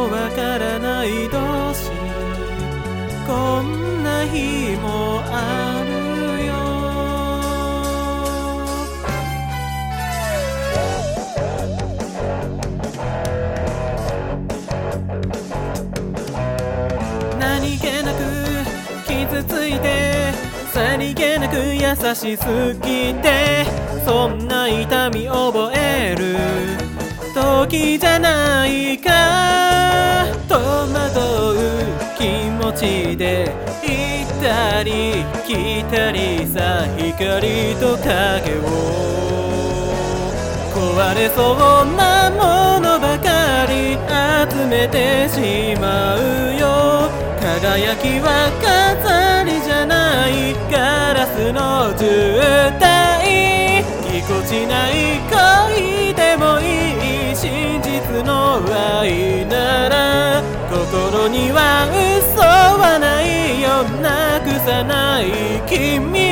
もわからない同士、こんな日もあるよ。何気なく傷ついて、さりげなく優しすぎて、そんな痛み覚える時じゃないか。戸惑う気持ちで行ったり来たりさ、光と影を壊れそうなものばかり集めてしまうよ。輝きは飾りじゃない、ガラスの渋滞。ぎこちない恋でもいい、真実の愛なら心には嘘はないよ。なくさない君